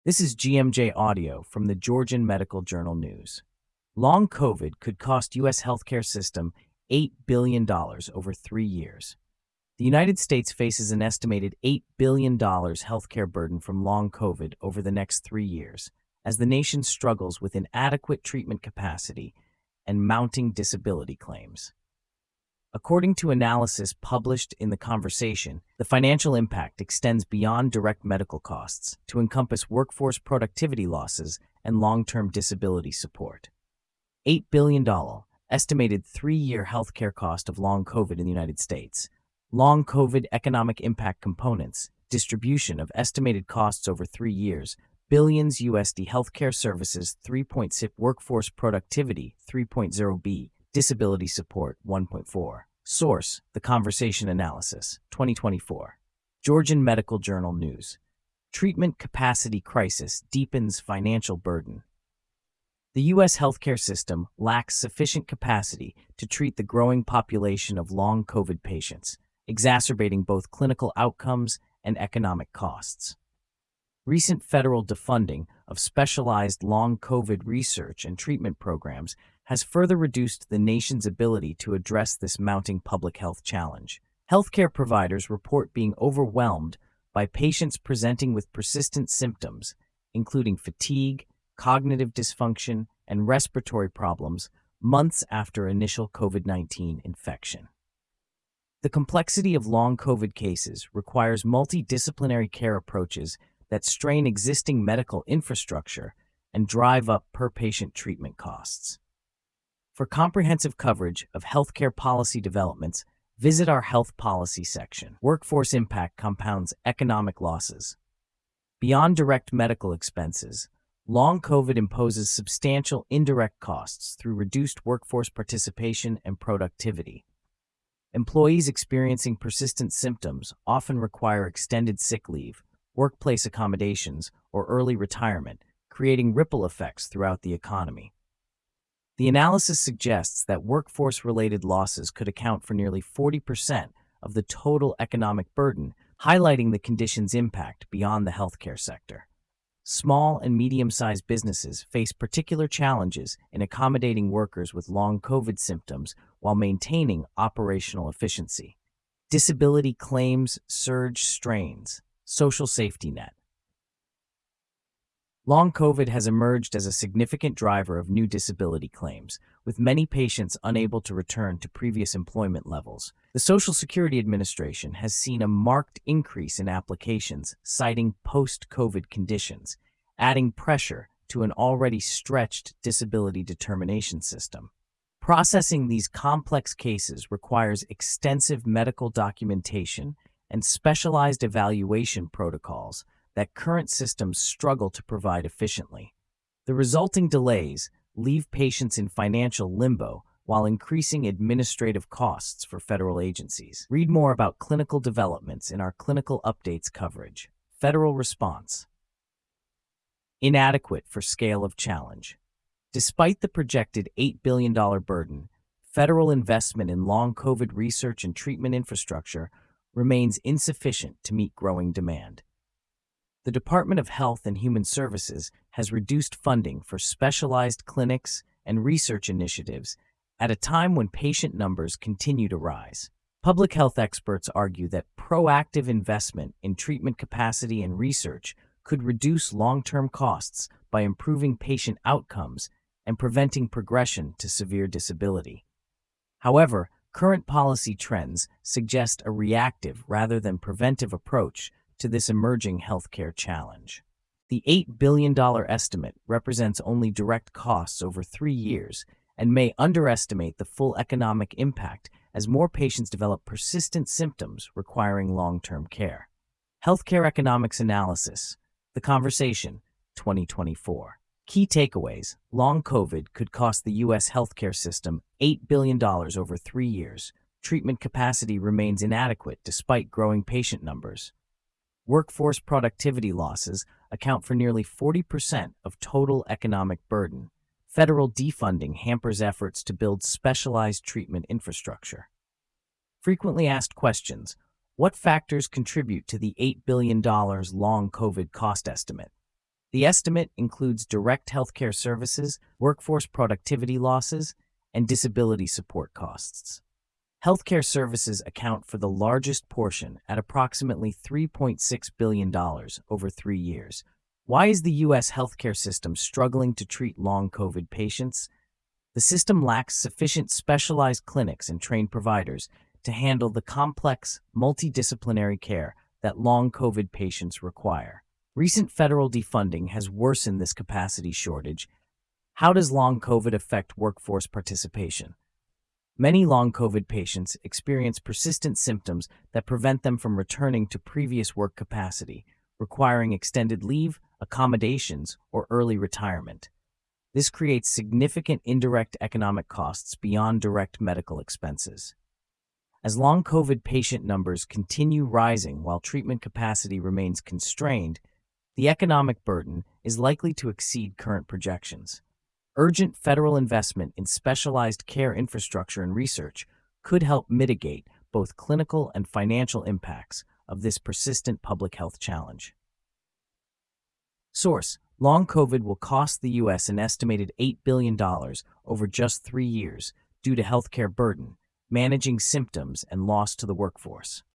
This is GMJ Audio from the Georgian Medical Journal News. Long COVID could cost U.S. healthcare system $8 billion over 3 years. The United States faces an estimated $8 billion healthcare burden from long COVID over the next 3 years, as the nation struggles with inadequate treatment capacity and mounting disability claims. According to analysis published in The Conversation, the financial impact extends beyond direct medical costs to encompass workforce productivity losses and long-term disability support. $8 billion estimated 3-year healthcare cost of long COVID in the United States. Long COVID economic impact components, distribution of estimated costs over 3 years, billions USD healthcare services 3.6 workforce productivity 3.0b disability support 1.4. Source: The Conversation Analysis, 2024. Georgian Medical Journal News. Treatment capacity crisis deepens financial burden. The U.S. healthcare system lacks sufficient capacity to treat the growing population of long COVID patients, exacerbating both clinical outcomes and economic costs. Recent federal defunding of specialized long COVID research and treatment programs has further reduced the nation's ability to address this mounting public health challenge. Healthcare providers report being overwhelmed by patients presenting with persistent symptoms, including fatigue, cognitive dysfunction, and respiratory problems months after initial COVID-19 infection. The complexity of long COVID cases requires multidisciplinary care approaches that strain existing medical infrastructure and drive up per-patient treatment costs. For comprehensive coverage of healthcare policy developments, visit our health policy section. Workforce impact compounds economic losses. Beyond direct medical expenses, long COVID imposes substantial indirect costs through reduced workforce participation and productivity. Employees experiencing persistent symptoms often require extended sick leave, workplace accommodations, or early retirement, creating ripple effects throughout the economy. The analysis suggests that workforce-related losses could account for nearly 40% of the total economic burden, highlighting the condition's impact beyond the healthcare sector. Small and medium-sized businesses face particular challenges in accommodating workers with long COVID symptoms while maintaining operational efficiency. Disability claims surge strains. Social safety net. Long COVID has emerged as a significant driver of new disability claims, with many patients unable to return to previous employment levels. The Social Security Administration has seen a marked increase in applications citing post-COVID conditions, adding pressure to an already stretched disability determination system. Processing these complex cases requires extensive medical documentation and specialized evaluation protocols that current systems struggle to provide efficiently. The resulting delays leave patients in financial limbo while increasing administrative costs for federal agencies. Read more about clinical developments in our Clinical Updates coverage. Federal response. Inadequate for scale of challenge. Despite the projected $8 billion burden, federal investment in long COVID research and treatment infrastructure remains insufficient to meet growing demand. The Department of Health and Human Services has reduced funding for specialized clinics and research initiatives at a time when patient numbers continue to rise. Public health experts argue that proactive investment in treatment capacity and research could reduce long-term costs by improving patient outcomes and preventing progression to severe disability. However, current policy trends suggest a reactive rather than preventive approach to this emerging healthcare challenge. The $8 billion estimate represents only direct costs over 3 years and may underestimate the full economic impact as more patients develop persistent symptoms requiring long-term care. Healthcare Economics Analysis, The Conversation, 2024. Key takeaways: long COVID could cost the U.S. healthcare system $8 billion over 3 years. Treatment capacity remains inadequate despite growing patient numbers. Workforce productivity losses account for nearly 40% of total economic burden. Federal defunding hampers efforts to build specialized treatment infrastructure. Frequently asked questions: what factors contribute to the $8 billion long COVID cost estimate? The estimate includes direct healthcare services, workforce productivity losses, and disability support costs. Healthcare services account for the largest portion at approximately $3.6 billion over 3 years. Why is the U.S. healthcare system struggling to treat long COVID patients? The system lacks sufficient specialized clinics and trained providers to handle the complex, multidisciplinary care that long COVID patients require. Recent federal defunding has worsened this capacity shortage. How does long COVID affect workforce participation? Many long COVID patients experience persistent symptoms that prevent them from returning to previous work capacity, requiring extended leave, accommodations, or early retirement. This creates significant indirect economic costs beyond direct medical expenses. As long COVID patient numbers continue rising while treatment capacity remains constrained, the economic burden is likely to exceed current projections. Urgent federal investment in specialized care infrastructure and research could help mitigate both clinical and financial impacts of this persistent public health challenge. Source: Long COVID will cost the U.S. an estimated $8 billion over just 3 years due to healthcare burden, managing symptoms, and loss to the workforce.